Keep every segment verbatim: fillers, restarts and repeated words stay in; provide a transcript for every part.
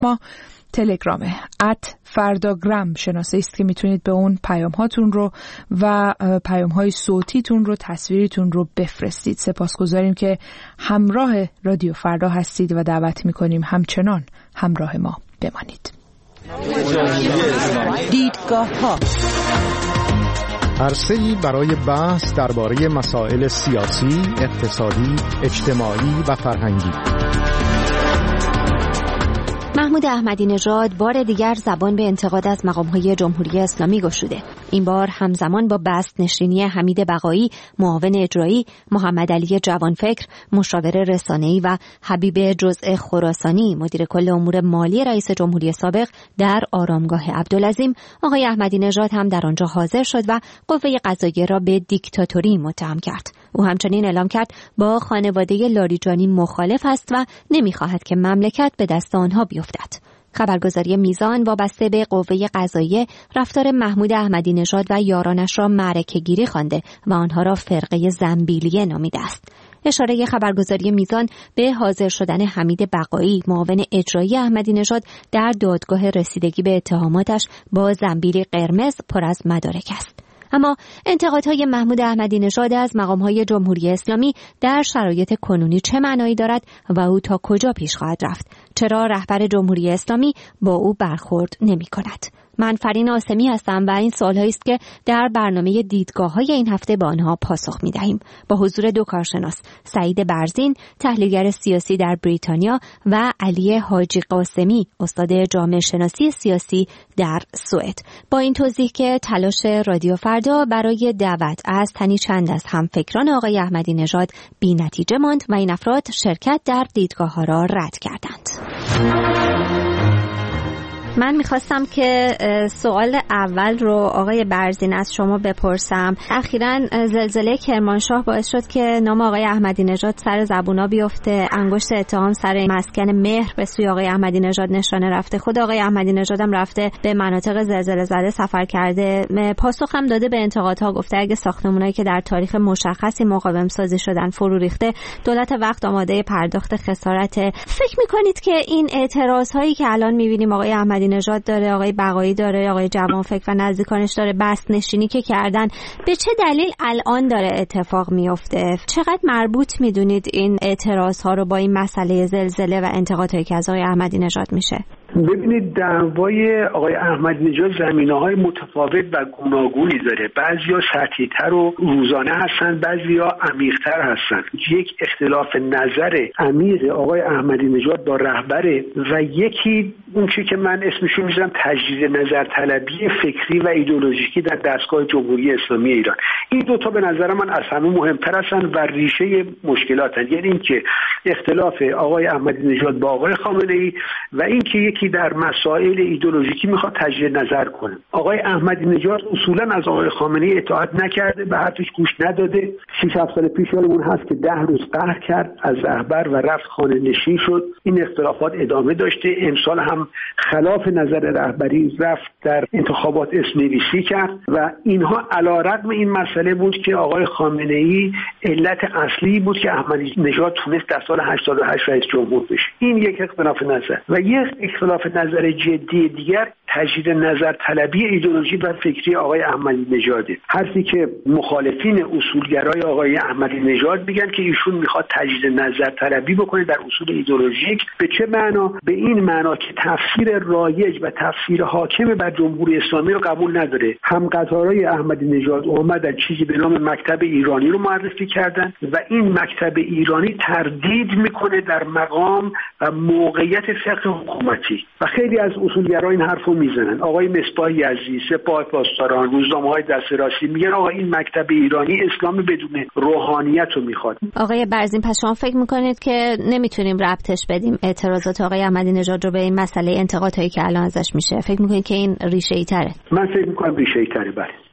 ما تلگرامه ات فرداگرام شناسه است که میتونید به اون پیام هاتون رو و پیام های صوتیتون رو، تصویریتون رو بفرستید. سپاسگزاریم که همراه رادیو فردا هستید و دعوت میکنیم همچنان همراه ما بمانید. دیدگاه ها، عرصه‌ای برای بحث درباره مسائل سیاسی، اقتصادی، اجتماعی و فرهنگی. محمود احمدی نژاد بار دیگر زبان به انتقاد از مقام‌های جمهوری اسلامی گشوده. این بار همزمان با بست نشینی حمید بقایی، معاون اجرایی، محمد علی جوانفکر، مشاور رسانه‌ای و حبیب جزء خراسانی، مدیر کل امور مالی رئیس جمهوری سابق در آرامگاه عبدالعظیم، آقای احمدی نژاد هم در آنجا حاضر شد و قوه قضاییه را به دیکتاتوری متهم کرد. او همچنین اعلام کرد با خانواده لاریجانی مخالف است و نمی‌خواهد که مملکت به دست آنها بیفتد. خبرگزاری میزان وابسته به قوه قضاییه رفتار محمود احمدی نژاد و یارانش را معرکه‌گیری خوانده و آنها را فرقه زنبیلیه نامیده است. اشاره خبرگزاری میزان به حاضر شدن حمید بقایی، معاون اجرایی احمدی نژاد در دادگاه رسیدگی به اتهاماتش با زنبیل قرمز پر از مدارک است. اما انتقادهای محمود احمدی نژاد از مقام‌های جمهوری اسلامی در شرایط کنونی چه معنایی دارد و او تا کجا پیش خواهد رفت؟ چرا رهبر جمهوری اسلامی با او برخورد نمی‌کند؟ من فرین آسمی هستم و این سوال‌هایی است که در برنامه دیدگاه‌های این هفته با آنها پاسخ می‌دهیم. با حضور دو کارشناس، سعید برزین، تحلیلگر سیاسی در بریتانیا و علی حاجی قاسمی، استاد جامعه شناسی سیاسی در سوئد. با این توضیح که تلاش رادیو فردا برای دعوت از تنی چند از همفکران آقای احمدی نژاد بی‌نتیجه ماند و این افراد شرکت در دیدگاه‌ها را رد کردند. من میخواستم که سوال اول رو آقای برزین از شما بپرسم. اخیراً زلزله کرمانشاه باعث شد که نام آقای احمدی نژاد سر زبونا بیفته، انگشت اتهام سر مسکن مهر به سوی آقای احمدی نژاد نشانه رفته. خود آقای احمدی نژاد هم رفته به مناطق زلزله زده سفر کرده، پاسخ هم داده به انتقادها، گفته اگه ساختمانایی که در تاریخ مشخصی مقاوم سازی شدن فرو ریخته، دولت وقت آماده پرداخت خسارت. فکر میکنید که این اعتراض هایی که الان میبینیم آقای احمدی نژاد داره، آقای بقایی داره، آقای جوانفکر و نزدیکانش داره، بست نشینی که کردن، به چه دلیل الان داره اتفاق میفته؟ چقدر مربوط میدونید این اعتراض ها رو با این مسئله زلزله و انتقادهایی که از آقای احمدی نژاد میشه؟ ببینید، دعوای آقای احمدی نژاد زمینه‌های متفاوت و گوناگونی داره. بعضیا سطحی‌تر و روزانه هستن، بعضیا عمیق‌تر هستن. یک اختلاف نظر عمیق آقای احمدی نژاد با رهبر و یکی اون چیزی که من اسمشو میذارم تجدید نظر طلبی فکری و ایدئولوژیکی در دستگاه جمهوری اسلامی ایران. این دو تا به نظر من از همه مهمتر هستن و ریشه مشکلاتن. یعنی اینکه اختلاف آقای احمدی نژاد با آقای خامنه‌ای و اینکه یکی در مسائل ایدئولوژیکی میخواد تجدید نظر کنه. آقای احمدی نژاد اصولا از آقای خامنه‌ای اطاعت نکرده، به حرفش گوش نداده. شش هفت سال پیش یادمون هست که ده روز قهر کرد از رهبر و رفت خانه نشین شد. این اختلافات ادامه داشته. امسال هم خلاف نظر رهبری رفت در انتخابات اسم‌نویسی کرد و اینها علیرغم این مسئله بود که آقای خامنه‌ای علت اصلی بود که احمدی نژاد تونست در سال هشتاد و هشت رئیس جمهور بشه. این یک اختلاف نظر و یک اختلاف نظر جدی دیگر تجدید نظر طلبی ایدئولوژی و فکری آقای احمدی نژاده. حرفی که مخالفین اصولگرای آقای احمدی نژاد میگن که ایشون میخواد تجدید نظر طلبی بکنه در اصول ایدئولوژیک. به چه معنا؟ به این معنا که تفسیر رایج و تفسیر حاکم بر جمهوری اسلامی رو قبول نداره. هم قطارای احمدی نژاد اومدن چیزی به نام مکتب ایرانی رو معرفی کردن و این مکتب ایرانی تردید میکنه در مقام و موقعیت فقه حکومتی و خیلی از اصولگرا این حرفو میزنن. آقای مصباح یزدی، سپاه پاسداران، روزنامه‌های دست راستی میگن آقا این مکتب ایرانی اسلام بدون روحانیت رو میخواد. آقای برزین، پس شما فکر میکنید که نمیتونیم ربطش بدیم اعتراضات آقای احمدی نژاد رو به این مسئله انتقادهایی که الان ازش میشه؟ فکر میکنید که این ریشه‌ای تره؟ من فکر میکنم ریشه‌ای تره. بله.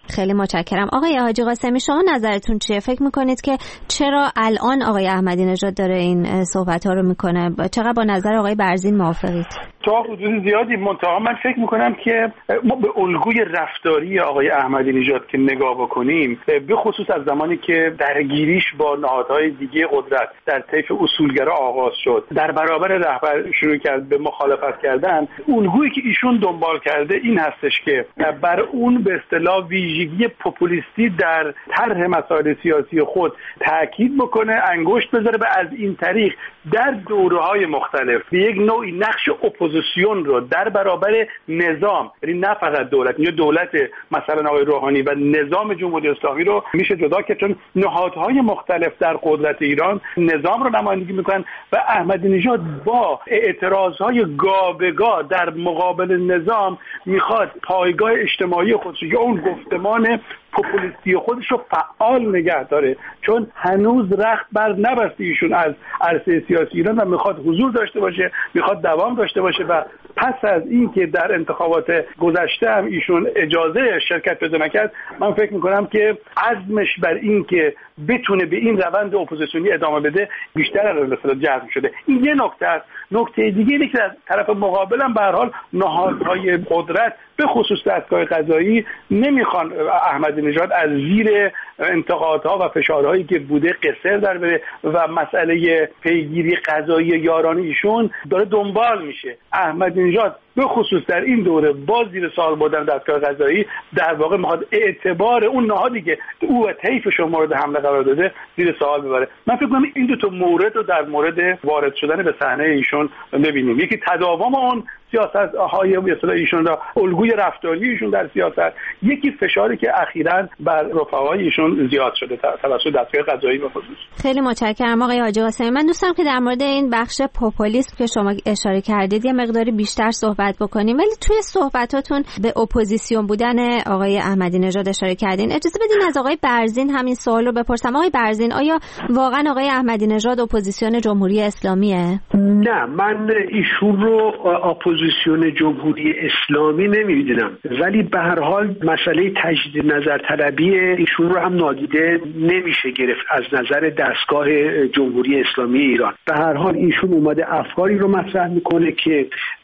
خیلی متشکرم. آقای حاجی قاسمی، شما نظرتون چیه؟ فکر میکنید که چرا الان آقای احمدی نژاد داره این صحبت ها رو میکنه؟ چقدر با نظر آقای برزین موافقید؟ تا حدود زیادی. منتها من فکر میکنم که ما به الگوی رفتاری آقای احمدی نژاد که نگاه بکنیم، به خصوص از زمانی که درگیریش با نهادهای دیگه قدرت در طیف اصولگرا آغاز شد، در برابر رهبر شروع کرد به مخالفت کردن، الگویی که ایشون دنبال کرده این هستش که بر اون به اصطلاح ویژگی پوپولیستی در طرح مسائل سیاسی خود تاکید بکنه، انگشت بذاره و از این طریق در دوره‌های مختلف به یک نوعی نقش اپوزیسیون رو در برابر نظام، یعنی نه فقط دولت، یا دولت مثلا آقای روحانی و نظام جمهوری اسلامی رو میشه جدا کرد، چون نهادهای مختلف در قدرت ایران نظام رو نمایندگی میکنن و احمدی نژاد با اعتراضهای گابگاه در مقابل نظام میخواد پایگاه اجتماعی خودش یا اون گفتمان پوپولیستی خودش رو فعال نگه داره، چون هنوز رخت بر نبسته ایشون از عرصه سیاسی ایران و میخواد حضور داشته باشه، میخواد دوام داشته باشه و پس از این که در انتخابات گذشته هم ایشون اجازه شرکت پیدا نکرد، من فکر میکنم که عزمش بر این که بتونه به این روند اپوزیسیونی ادامه بده بیشتر از مثلا جذب شده. این یه نکته است. نکته دیگه اینه که از طرف مقابل هم به هر حال نهادهای قدرت به خصوص دستگاه قضایی نمیخوان احمدی نژاد از زیر انتقادها و فشارهایی که بوده قصر در بره و مسئله پیگیری قضایی یارانه ایشون داره دنبال میشه. احمدی نژاد به خصوص در این دوره با زیر سوال بردن دستگاه قضایی در واقع میخواد اعتبار اون نهادی که او و طیفش مورد حمله قرار داده زیر سوال ببره. من فکر کنم این دو تا مورد رو در مورد وارد شدن به صحنه ایشون ببینیم. یکی تداوم اون سیاست های مثلا ایشون را الگوی رفتاری ایشون در سیاست، یکی فشاری که اخیراً بر رفقای ایشون زیاد شده توسط دستگاه قضایی به خصوص. خیلی متشکرم آقای حاجی قاسمی. من دوست دارم که در مورد این بخش پوپولیسم که شما اشاره کردید یه مقداری بیشتر صحبت بکنیم، ولی توی صحبتاتون به اپوزیسیون بودن آقای احمدی نژاد اشاره کردین. اجازه بدین از آقای برزین همین سوال رو بپرسم. آقای برزین، آیا واقعا آقای احمدی نژاد اپوزیسیون جمهوری اسلامیه؟ نه، من ایشون رو اپوزیسیون جمهوری اسلامی نمی‌بینم، ولی به هر حال مسئله تجدید نظر طلبی ایشون رو هم نادیده نمیشه گرفت از نظر دستگاه جمهوری اسلامی ایران. به هر حال ایشون اومده افکاری رو مطرح میکنه که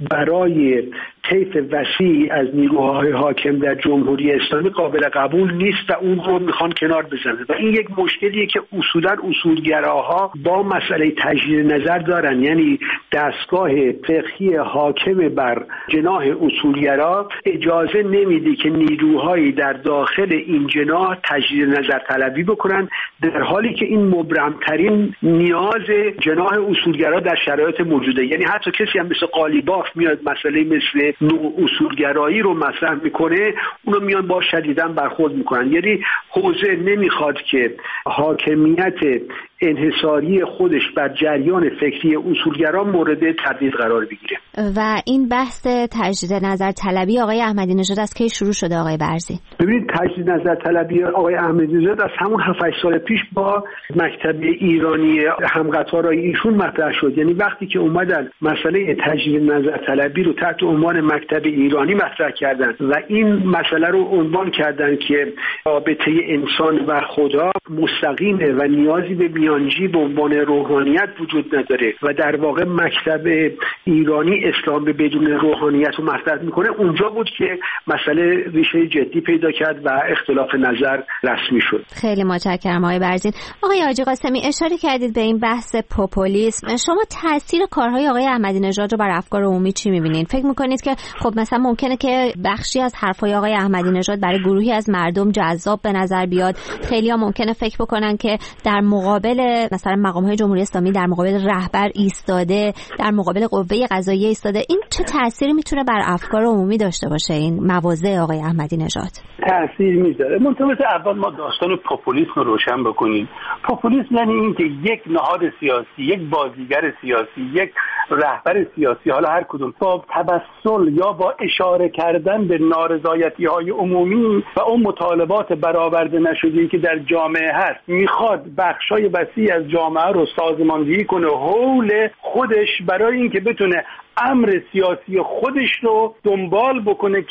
برای طیف وسیع از نیروهای حاکم در جمهوری اسلامی قابل قبول نیست و اون رو میخوان کنار بزنن و این یک مشکلیه که اصولا اصولگراها با مسئله تجدید نظر دارن، یعنی دستگاه فقهی حاکم بر جناح اصولگرا اجازه نمیده که نیروهایی در داخل این جناح تجدید نظر طلبی بکنن، در حالی که این مبرمترین نیاز جناح اصولگرا در شرایط موجوده. یعنی حتی کسی هم مثل قالیباف میاد مسئله مثل نوع اصولگرایی رو مطرح میکنه، اونو میان با شدیداً برخورد میکنن. یعنی حوزه نمیخواد که حاکمیت انحصاری خودش بر جریان فکری اصولگرا مورد تردید قرار بگیره. و این بحث تجدید نظر طلبی آقای احمدی نژاد از کی شروع شده آقای برزین؟ ببینید، تجدید نظر طلبی آقای احمدی نژاد از همون هفت هشت سال پیش با مکتب ایرانی همقطارای ایشون مطرح شد. یعنی وقتی که اومدن مسئله تجدید نظر طلبی رو تحت عنوان مکتب ایرانی مطرح کردن و این مسئله رو عنوان کردن که رابطه انسان و خدا مستقیمه و نیازی به میانجی به عنوان روحانیت وجود نداره و در واقع مکتب ایرانی اسلام بدون روحانیت رو مطرح میکنه، اونجا بود که مسئله ریشه جدی پیدا کرد و اختلاف نظر رسمی شد. خیلی متشکرم آقای برزین. آقای حاجی قاسمی، اشاره کردید به این بحث پوپولیسم. شما تاثیر کارهای آقای احمدی نژاد رو بر افکار عمومی چی می‌بینید؟ فکر می‌کنید که خب مثلا ممکنه که بخشی از حرفای آقای احمدی نژاد برای گروهی از مردم جذاب به نظر بیاد، خیلی‌ها ممکنه فکر بکنن که در مقابل مثلا مقام‌های جمهوری اسلامی در مقابل رهبر ایستاده، در مقابل قوه قضاییه ایستاده، این چه تأثیری میتونه بر افکار عمومی داشته باشه این مواضع آقای احمدی نژاد؟ تأثیر میذاره. منطقه اول ما داستان پوپولیسم رو روشن بکنیم. پوپولیسم یعنی این که یک نهاد سیاسی، یک بازیگر سیاسی، یک رهبر سیاسی، حالا هر کدوم، با تبسل یا با اشاره کردن به نارضایتی‌های عمومی و اون مطالبات برآورده نشده‌ای که در جامعه هست، میخواد بخشای وسیع از جامعه رو سازماندهی کنه حول خودش برای اینکه بتونه امر سیاسی خودش رو دنبال بکنه که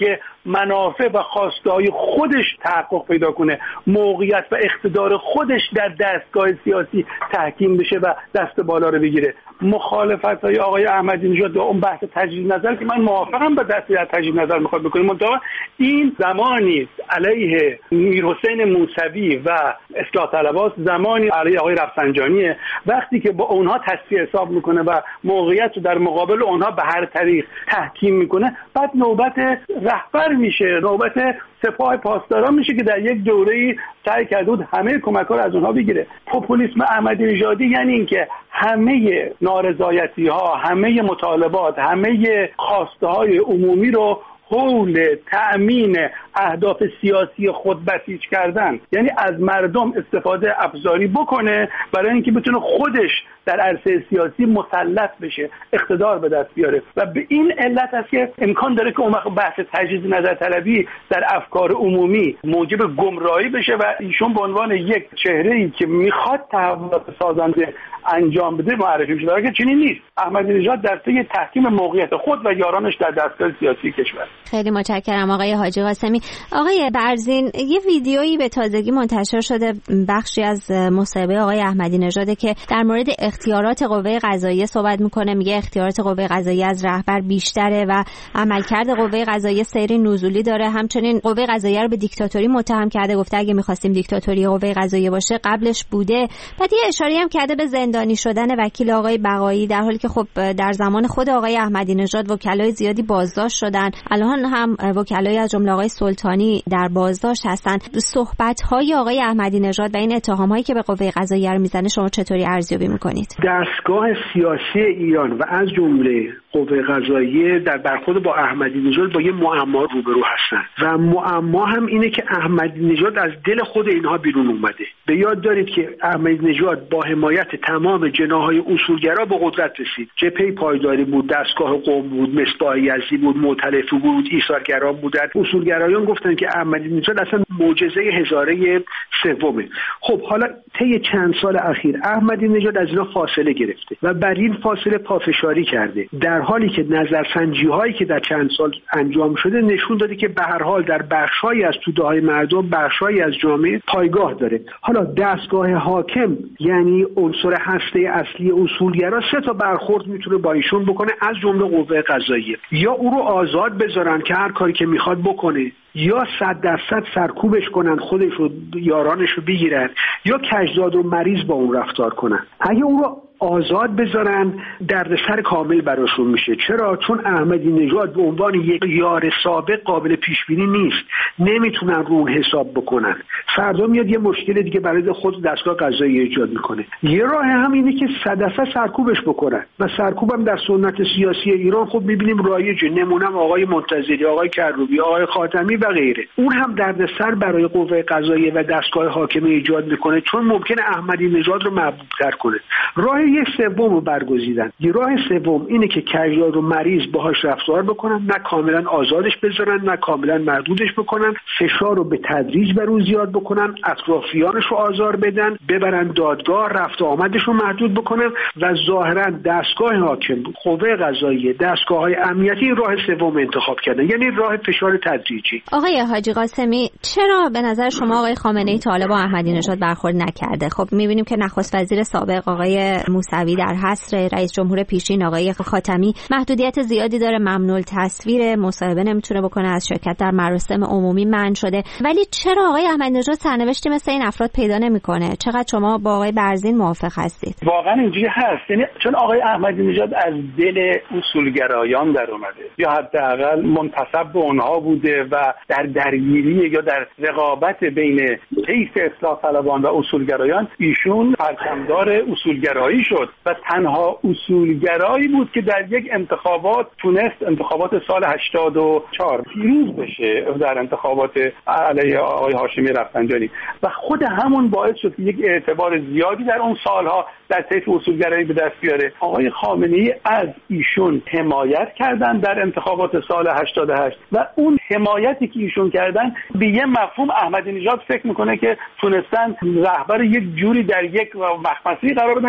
منافع و خواسته‌های خودش تحقق پیدا کنه، موقعیت و اقتدار خودش در دستگاه سیاسی تحکیم بشه و دست بالا رو بگیره. مخالفت‌های آقای احمدی نژاد با اون بحث تجدید نظر که من موافقم با دستی از تجدید نظر میخواد بکنیم، منتها این زمانی علیه میرحسین موسوی و اصلاح طلبات، زمانی علیه آقای رفسنجانیه. وقتی که با اونها تصفیه حساب میکنه و موقعیت رو در مقابل اونها به هر طریق تحکیم میکنه، بعد نوبت رهبر میشه، نوبت سپاه پاسداران میشه که در یک دوره‌ای سعی کرده بود همه کمک‌ها رو از اونها بگیره. پوپولیسم احمدی نژادی یعنی اینکه همه نارضایتی‌ها، همه مطالبات، همه خواسته‌های عمومی رو حول تأمین اهداف سیاسی خود بسیج کردن، یعنی از مردم استفاده ابزاری بکنه برای اینکه بتونه خودش در عرصه سیاسی مسلط بشه، اقتدار به دست بیاره. و به این علت است که امکان داره که اون وقت بحث تجدید نظر طلبی در افکار عمومی موجب گمراهی بشه و ایشون به عنوان یک چهره‌ای که میخواد تحولات سازنده انجام بده معرفی میشه، که چنین نیست. احمدی نژاد در طی تحکیم موقعیت خود و یارانش در دستگاه سیاسی کشور. خیلی متشکرم آقای حاجی قاسمی. آقای برزین، یه ویدیویی به تازگی منتشر شده، بخشی از مصاحبه آقای احمدی نژاد که در مورد اختیارات قوه قضاییه صحبت میکنه. میگه اختیارات قوه قضاییه از رهبر بیشتره و عملکرد قوه قضاییه سیر نزولی داره. همچنین قوه قضاییه رو به دیکتاتوری متهم کرده، گفته اگه می‌خواستیم دیکتاتوری قوه قضاییه باشه قبلش بوده. بعد یه اشاره هم کرده به زندانی شدن وکیل آقای بقایی، در حالی که خب در زمان خود آقای احمدی نژاد وکلای زیادی بازداشت شدن. الان هم وکلای از جمله آقای سلطانی در بازداشت هستن. صحبت‌های آقای احمدی نژاد و این اتهام‌هایی که به قوه قضاییه رو میزنه شما چطوری ارزیابی می‌کنید؟ دستگاه سیاسی ایران و از جمله قوه قضاییه در برخورد با احمدی نژاد با یه معما روبرو هستن و معما هم اینه که احمدی نژاد از دل خود اینها بیرون اومده. به یاد دارید که احمدی نژاد با حمایت تمام جناح‌های اصولگرا به قدرت رسید. جبهه پایداری بود، دستگاه قوم بود، مصباح یزدی بود، مؤتلفه بود، ایثارگران بودند. اصولگرایان گفتن که احمدی نژاد اصلا معجزه هزاره سومه. خب حالا طی چند سال اخیر احمدی نژاد از اینا فاصله گرفته و بر این فاصله پافشاری کرده، در حالی که نظرسنجی هایی که در چند سال انجام شده نشون داده که به هر حال در بخشایی از توده‌های مردم، بخشایی از جامعه پایگاه داره. حالا دستگاه حاکم یعنی عنصر هسته اصلی اصولگرا سه تا برخورد میتونه با ایشون بکنه، از جمله قوه قضاییه. یا او رو آزاد بذارن که هر کاری که میخواد بکنه، یا صد درصد سرکوبش کنن، خودش رو یارانش رو بگیرن، یا کجداد و مریض با اون رفتار کنن. اگه اون رو آزاد بذارن دردسر کامل براشون میشه. چرا؟ چون احمدی نژاد به عنوان یک یار سابق قابل پیش بینی نیست، نمیتونن رو اون حساب بکنن. فردا میاد یه مشکل دیگه برای خود دستگاه قضایی ایجاد میکنه. یه راه هم اینه که صدفه سرکوبش بکنن و سرکوبم در سنت سیاسی ایران خب میبینیم رایجه. نمونم آقای منتظری، آقای کروبی، آقای خاتمی و غیره. اون هم دردسر برای قوه قضاییه و دستگاه حاکمه ایجاد میکنه، چون ممکنه احمدی نژاد رو محبوب‌تر کنه. راه یک سوم رو برگزیدن. یه راه سوم اینه که کجداد و مریض باهاش رفتار بکنن، نه کاملا آزادش بذارن نه کاملا محدودش بکنن، فشار رو به تدریج بر اون زیاد بکنن، اطرافیانش رو آزار بدن، ببرن دادگاه، رفت و آمدش رو محدود بکنن و ظاهرا دستگاه حاکم، قوه قضاییه، دستگاه‌های امنیتی راه سوم انتخاب کردن، یعنی راه فشار تدریجی. آقای حاجی قاسمی، چرا به نظر شما آقای خامنه‌ای تا حالا با احمدی نژاد برخورد نکرده؟ خب می‌بینیم که نخست وزیر سابق آقای موسوی در حصر رئیس جمهور پیشین آقای خاتمی محدودیت زیادی داره، ممنوع تصویر، مصاحبه نمیتونه بکنه، از شرکت در مراسم عمومی منع شده. ولی چرا آقای احمدی نژاد سرنوشتی مثل این افراد پیدا نمیکنه؟ چقدر شما با آقای برزین موافق هستید؟ واقعا اینجوری هست، یعنی چون آقای احمدی نژاد از دل اصولگرایان در اومده یا حداقل منتسب به اونها بوده و در درگیری یا در رقابت بین حیث اصلاح طلبان و اصولگرایان ایشون پرچمدار اصولگرایی شد و تنها اصولگرایی بود که در یک انتخابات تونست انتخابات سال هشتاد و چهار پیروز بشه در انتخابات علیه آقای هاشمی رفسنجانی و خود همون باعث شد که یک اعتبار زیادی در اون سالها در طیف اصولگرایی به دست بیاره. آقای خامنه‌ای از ایشون حمایت کردن در انتخابات سال هشتاد و هشت و اون حمایتی که ایشون کردن به یه مفهوم احمدی نژاد فکر میکنه که تونستن رهبر یک جوری در یک مخمصه‌ای قرار بدن که ایشون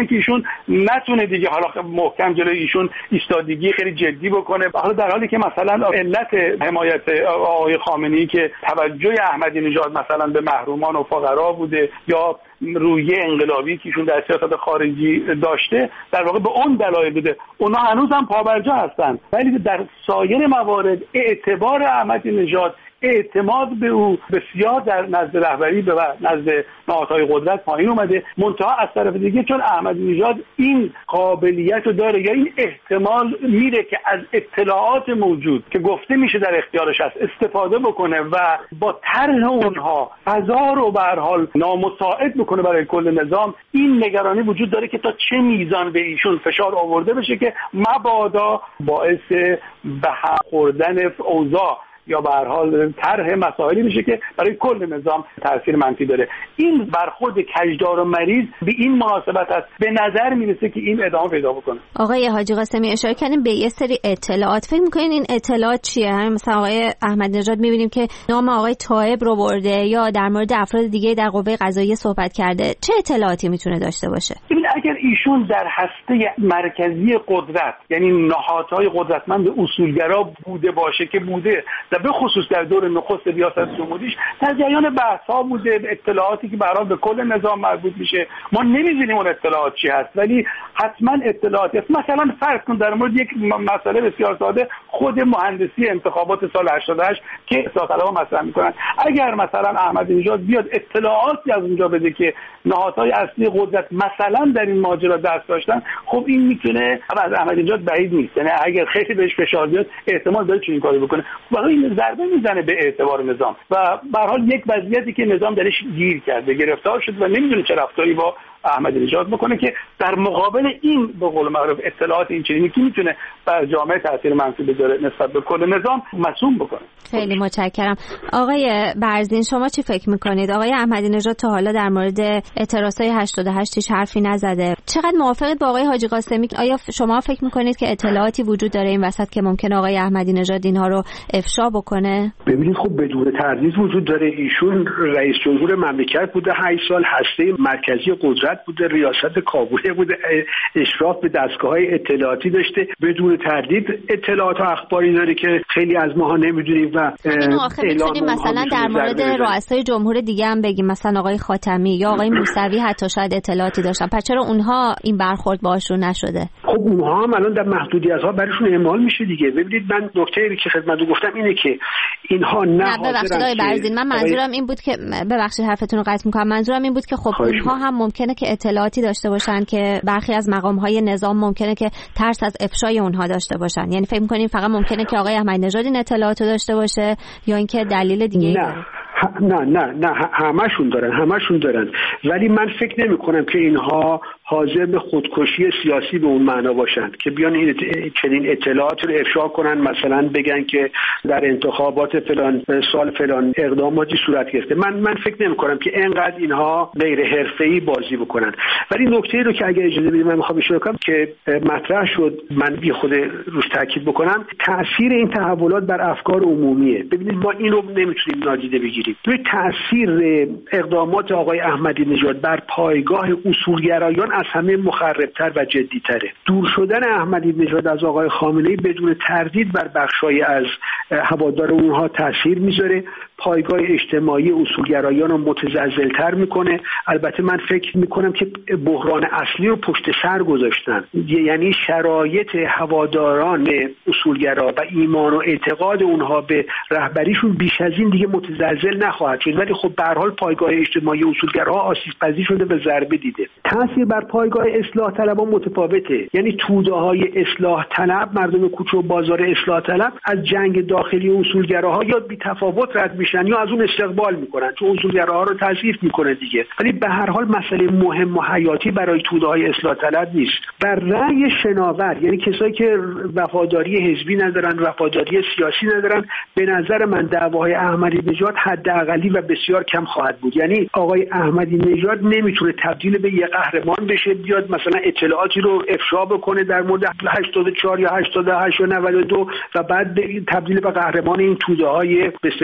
ایشون نتونه دیگه حالا محکم جلوی ایشون ایستادگی خیلی جدی بکنه. حالا در حالی که مثلا علت حمایت آقای خامنه‌ای که توجه احمدی نژاد مثلا به محرومان و فقرا بوده یا رویه انقلابی که ایشون در سیاست خارجی داشته در واقع به اون دلایل بوده، اونا هنوز هم پابرجا هستن. ولی در سایر موارد اعتبار احمدی نژاد، اعتماد به او بسیار در نزد رهبری و نزد نهادهای قدرت پایین اومده. منتها از طرف دیگه چون احمدی نژاد این قابلیت رو داره یا این احتمال میره که از اطلاعات موجود که گفته میشه در اختیارش هست استفاده بکنه و با طرح اونها فضا رو به هر حال نامساعد بکنه برای کل نظام، این نگرانی وجود داره که تا چه میزان به ایشون فشار آورده بشه که مبادا باعث به هم خوردن اوضاع یا به هر حال طرح مسائلی میشه که برای کل نظام تاثیر منفی داره. این برخورد کجدار و مریض به این مناسبت است به نظر میرسه که این ادامه پیدا بکنه. آقای حاجی قاسمی اشاره کردیم به یه سری اطلاعات، فکر میکنین این اطلاعات چیه؟ همین مثلا آقای احمدی نژاد میبینیم که نام آقای طایب رو برده یا در مورد افراد دیگه در قوه قضاییه صحبت کرده، چه اطلاعاتی میتونه داشته باشه؟ ببین اگر ایشون در هسته مرکزی قدرت یعنی نهادهای قدرتمند اصولگرا بوده باشه که بوده، به خصوص در دور نخست ریاست جمهوریش در جریان بحث‌ها بوده، اطلاعاتی که برای به کل نظام مربوط میشه ما نمی‌دونیم اون اطلاعات چی هست، ولی حتما اطلاعاتی هست. مثلا فرض کن در مورد یک مسئله بسیار ساده خود مهندسی انتخابات سال هشتاد و هشت که اصلاح طلبها مطرح می‌کنن، اگر مثلا احمدی نژاد بیاد اطلاعاتی از اونجا بده که نهادهای اصلی قدرت مثلا در این ماجرا دست داشتن، خب این میتونه از احمدی نژاد بعید نیست، یعنی اگر خیلی بهش فشار بیاد احتمال داره چنین کاری بکنه، برای این ضربه میزنه به اعتبار نظام و به هر حال یک وضعیتی که نظام درش گیر کرده، گرفتار شد و نمیدونه چه رفتاری با احمدی نژاد بکنه که در مقابل این به قول معروف اطلاعات این چنینی که میتونه بر جامعه تاثیر منفی بذاره نسبت به کل نظام مصون بکنه. خیلی متشکرم. آقای برزین شما چی فکر میکنید؟ آقای احمدی نژاد تا حالا در مورد اعتراضای هشتاد و هشت هیچ حرفی نزده. چقدر موافقید با آقای حاجی قاسمی؟ آیا شما فکر میکنید که اطلاعاتی وجود داره این وسط که ممکنه آقای احمدی نژاد اینها رو افشا بکنه؟ ببینید خب بدون تردید وجود داره. ایشون رئیس جمهور مملکت بوده، هشت سال هسته مرکزی قدرت بوده، ریاست کابینه بوده، اشراف به دستگاه‌های اطلاعاتی داشته، بدون تردید اطلاعات و اخباری داره که خیلی از ماها نمیدونیم و اینو آخه میتونیم مثلا در مورد رؤسای جمهور دیگه هم بگیم، مثلا آقای خاتمی یا آقای موسوی حتی شاید اطلاعاتی داشتن، پس چرا اونها این برخورد باهاشون نشده؟ خب اونها هم الان در محدودیت‌ها براشون اعمال میشه دیگه. ببینید من نکته‌ای که خدمتتون گفتم اینه که اینها نه ببخشید آقای برزین، من منظورم این بود که ببخشید حرفتون رو قطع می‌کنم، منظورم این بود که خب اونها هم ممکنه که اطلاعاتی داشته باشن که برخی از مقام‌های نظام ممکنه که ترس از افشای اونها داشته باشن. یعنی فکر می‌کنین فقط ممکنه که آقای احمدی نژاد این اطلاعاتو داشته باشه یا اینکه دلیل دیگه‌ای داره؟ نه نه نه همشون دارن همشون دارن ولی من فکر نمی کنم که اینها حاضر به خودکشی سیاسی به اون معنا باشن که بیان این چنین اطلاعات رو افشا کنن، مثلا بگن که در انتخابات فلان سال فلان اقداماتی صورت گرفته. من من فکر نمی کنم که اینقدر اینها غیر حرفه‌ای بازی بکنن. ولی نکته‌ای رو که اگه اجازه بدید من می‌خوام اشاره کنم که مطرح شد، من بی خود روش تاکید بکنم، تأثیر این تحولات بر افکار عمومیه. ببینید ما این رو نمیتونیم نادیده بگیریم. روی تأثیر اقدامات آقای احمدی نژاد بر پایگاه اصولگرایان از همه مخربتر و جدیتره. دور شدن احمدی نژاد از آقای خامنه‌ای بدون تردید بر بخشای از هوادار اونها تأثیر میذاره، پایگاه اجتماعی اصولگرایان رو متزلزل‌تر میکنه. البته من فکر میکنم که بحران اصلی رو پشت سر گذاشتن، یعنی شرایط هواداران اصولگرا و ایمان و اعتقاد اونها به رهبریشون بیش از این دیگه متزلزل نخواهد شد. ولی خب به هر حال پایگاه اجتماعی اصولگراها آسیب‌پذیر شده و ضربه دیده. تاثیر بر پایگاه اصلاح طلبان متفاوته، یعنی توده‌های اصلاح طلب، مردم کوچه و بازار اصلاح طلب از جنگ داخلی اصولگراها یا بی تفاوت رد میشن یا از اون استقبال میکنن، چون اصولگراها رو تضعیف میکنه دیگه. ولی به هر حال مسئله مهم و حیاتی برای توده‌های اصلاح طلب نیست. بر رأی شناور، یعنی کسایی که وفاداری حزبی ندارن، وفاداری سیاسی ندارن، به نظر من دعوای احمدی نژاد حداقلی و بسیار کم خواهد بود. یعنی آقای احمدی نژاد نمیتونه تبدیل به یه قهرمان بشه، بیاد مثلا اطلاعاتی رو افشا بکنه در مورد هشتاد و چهار یا هشتاد و هشت یا نود و دو و بعد تبدیل به قهرمان این توده‌های به اصطلاح شناور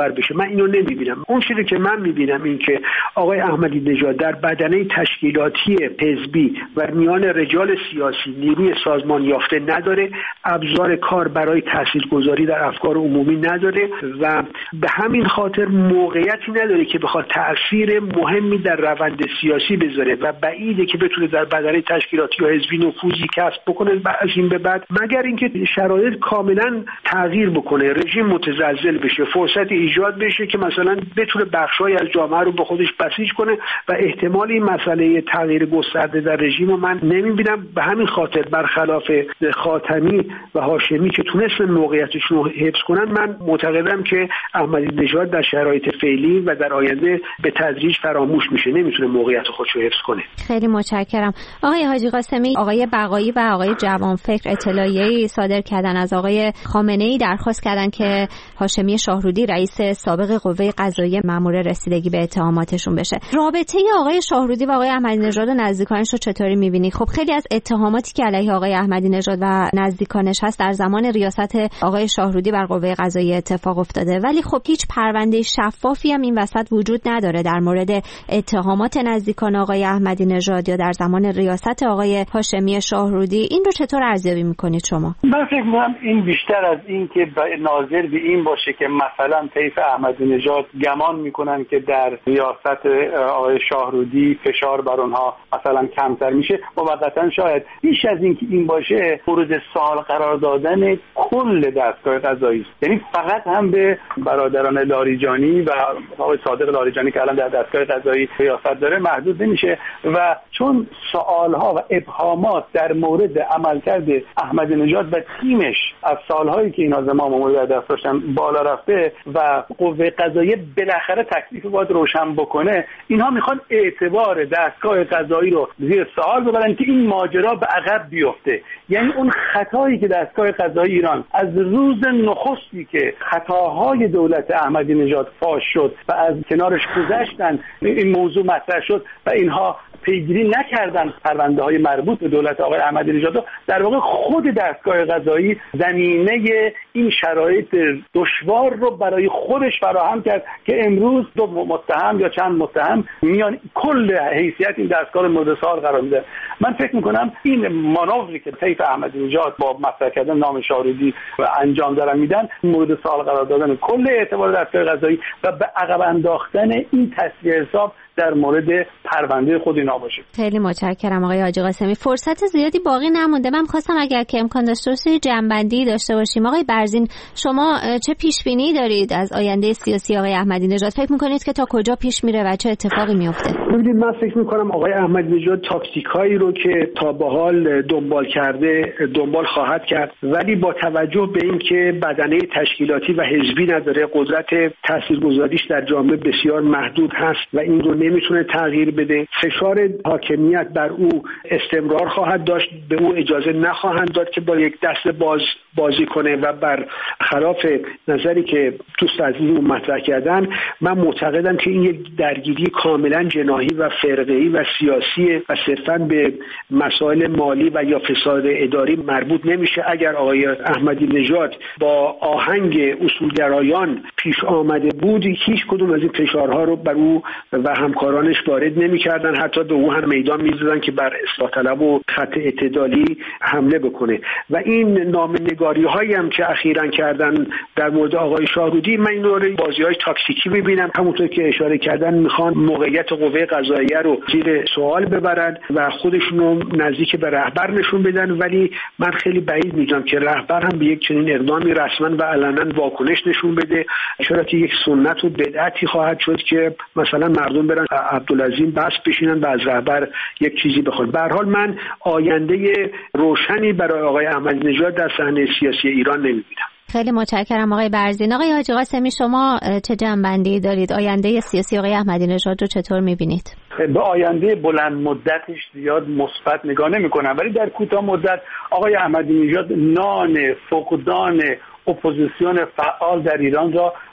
برابر بشه. من اینو نمیبینم. اون چیزی که من میبینم این که آقای احمدی نژاد در بدنه تشکیلاتی حزبی و میان رجال سیاسی نیروی سازمان یافته نداره، ابزار کار برای تاثیرگذاری در افکار عمومی نداره و به همین خاطر موقعیتی نداره که بخواد تأثیر مهمی در روند سیاسی بذاره و بعیده که بتونه در بدنه تشکیلاتی و حزبی نفوذی کسب بکنه از این به بعد، مگر اینکه شرایط کاملا تغییر بکنه، رژیم متزلزل بشه، فرصت ایجاد بشه که مثلا بتونه بخشای از جامعه رو به خودش بسیج کنه و احتمال این مسئله تغییر گسترده در رژیم رو من نمیبینم. به همین خاطر برخلاف خاتمی و هاشمی که تونستن موقعیتشون رو حفظ کنن، من معتقدم که احمدی نژاد در شرایط فعلی و در آینده به تدریج فراموش میشه، نمیتونه موقعیت خودش رو حفظ کنه. خیلی متشکرم. آقای حاجی قاسمی، آقای بقایی و آقای جوانفکر اطلاعیه‌ای صادر کردن از آقای خامنه‌ای، درخواست کردن که هاشمی شاهرودی رئیس سابق قوه قضاییه مأمور رسیدگی به اتهاماتشون بشه. رابطه آقای شاهرودی و آقای احمدی نژاد و نزدیکانش رو چطوری می‌بینی؟ خب خیلی از اتهاماتی که علیه آقای احمدی نژاد و نزدیکانش هست در زمان ریاست آقای شاهرودی بر قوه قضاییه اتفاق افتاده، ولی خب هیچ پرونده شفافی هم این وسط وجود نداره در مورد اتهامات نزدیکان آقای احمدی نژاد یا در زمان ریاست آقای هاشمی شاهرودی. این رو چطور ارزیابی می‌کنید شما؟ من فکر می‌کنم این بیشتر از این که ناظر به این باشه که مثلا طیف احمدی نژاد گمان میکنن که در ریاست آقای شاهرودی فشار بر اونها مثلا کمتر میشه، موقتا شاید بیش از این که این باشه مورد سوال قرار دادن کل دستگاه قضایی است. یعنی فقط هم به برادران لاریجانی و آقای صادق لاریجانی که الان در دستگاه قضایی ریاست داره محدود نمیشه و چون سوالها و ابهامات در مورد عملکرد احمدی نژاد و تیمش از سالهایی که اینا زمان مامور در دست داشتن بالا رفته و قوه قضاییه بالاخره تکلیف باید روشن بکنه، اینها میخوان اعتبار دستگاه قضایی رو زیر سوال ببرن که این ماجرا به عقب بیفته. یعنی اون خطایی که دستگاه قضایی ایران از روز نخستی که خطاهای دولت احمدی نژاد فاش شد و از کنارش گذشتن این موضوع مطرح شد و اینها پیگیری نکردن پرونده های مربوط به دولت آقای احمدی نژاد، در واقع خود دستگاه قضایی زمینه این شرایط دشوار رو برای خودش فراهم کرد که امروز دو متهم یا چند متهم میان کل حیثیت این دستگاه مورد سوال قرار میده. من فکر میکنم این مانوری که طیف احمدی نژاد با مطرح کردن نام شاهرودی و انجام دارن میدن مورد سوال قرار دادن کل اعتبار دستگاه قضایی و به عقب انداختن این تصفیه حساب در مورد پرونده خود اینا باشه. خیلی متشکرم آقای حاجی قاسمی. فرصت زیادی باقی نمونده. من خواستم اگر که امکان داشته باشه جنبندی داشته باشیم. آقای برزین، شما چه پیش بینی دارید از آینده سیاسی آقای احمدی نژاد؟ فکر می‌کنید که تا کجا پیش میره و چه اتفاقی میفته؟ ببینید، من فکر می‌کنم آقای احمدی نژاد تاکتیکایی رو که تا به حال دنبال کرده دنبال خواهد کرد، ولی با توجه به اینکه بدنه تشکیلاتی و حزبی نداره، قدرت تاثیرگذاریش در جامعه بسیار محدود هست و این رو نمیتونه تغییر بده. فشار حاکمیت بر او استمرار خواهد داشت، به او اجازه نخواهند داد که با یک دست باز بازی کنه و بر خلاف نظری که دوست عزیز او مطرح کردن، من معتقدم که این یک درگیری کاملا جناحی و فرقه‌ای و سیاسی و صرفاً به مسائل مالی و یا فساد اداری مربوط نمیشه. اگر آقای احمدی نژاد با آهنگ اصولگرایان پیش آمده بود، هیچ کدوم از این فشارها رو بر او و همکارانش وارد نمی‌کردن، حتی به او هم میدان می‌زدن که بر اصلاح طلب و خط اعتدالی حمله بکنه. و این نامه‌نگاری‌هایی هم که اخیراً کردن در مورد آقای شاهرودی، من این رو بازی‌های تاکتیکی می‌بینم. همونطور که اشاره کردن می‌خوان موقعیت قوه قضاییه رو زیر سوال ببرن و خودشون رو نزدیک به رهبر نشون بدن، ولی من خیلی بعید می‌دونم که رهبر هم به یک چنین اقدامی رسما و علنا واکنش نشون بده، چرا که یک سنت و بدعتی خواهد شد که مثلا مردم برن عبدالعظیم بس بشینن و از رهبر یک چیزی بخوان. به هر حال من آینده روشنی برای آقای احمدی نژاد در صحنه سیاسی ایران نمی‌بینم. خیلی متشکرم آقای برزین. آقای حاجی قاسمی، شما چه جنبندی دارید؟ آینده سیاسی آقای احمدی نژاد رو چطور می‌بینید؟ به آینده بلند مدتش زیاد مثبت نگاه نمی‌کنم، ولی در کوتاه مدت آقای احمدی نژاد نان فقدان اپوزیسیون فعال در ایران را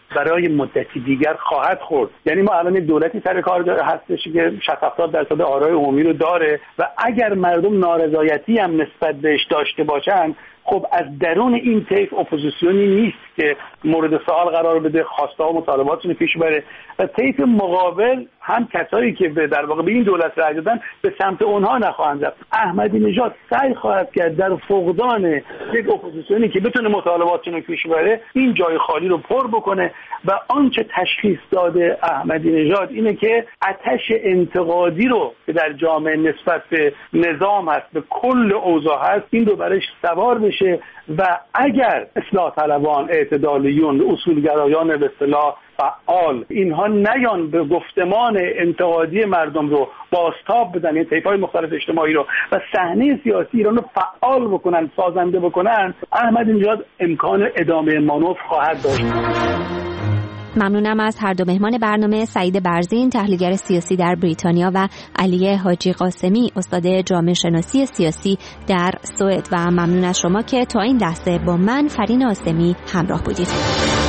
برای مدتی دیگر خواهد خورد. یعنی ما الان دولتی سر کار هستش که شصت هفتاد درصد آرای عمومی رو داره و اگر مردم نارضایتی هم نسبت بهش داشته باشن، خب از درون این طیف اپوزیسیونی نیست که مورد سوال قرار بده، خواسته ها و مطالباتشون پیش بره و طیف مقابل هم کسایی که به در واقع به این دولت رأی دادن به سمت اونها نخواهند رفت. احمدی نژاد سعی خواهد کرد در فقدان یک اپوزیسیونی که بتونه مطالباتشون رو پیش بره این جای خالی رو پر بکنه و آنچه تشخیص داده احمدی نژاد اینه که آتش انتقادی رو که در جامعه نسبت به نظام هست، به کل اوضاع هست، این رو برش سوار بشه و اگر اصلاح طلبان، اعتدالیون، اصولگرایان به اصطلاح فعال اینها نیان به گفتمان انتقادی مردم رو بازتاب بدن، این طیف‌های مختلف اجتماعی رو و صحنه سیاسی ایران رو فعال بکنن، سازنده بکنن، احمدی نژاد امکان ادامه مانور خواهد داشت. ممنونم از هر دو مهمان برنامه، سعید برزین تحلیلگر سیاسی در بریتانیا و علی حاجی قاسمی استاد جامعه شناسی سیاسی در سوئد و ممنون از شما که تا این لحظه با من فرین آسمی همراه بودید.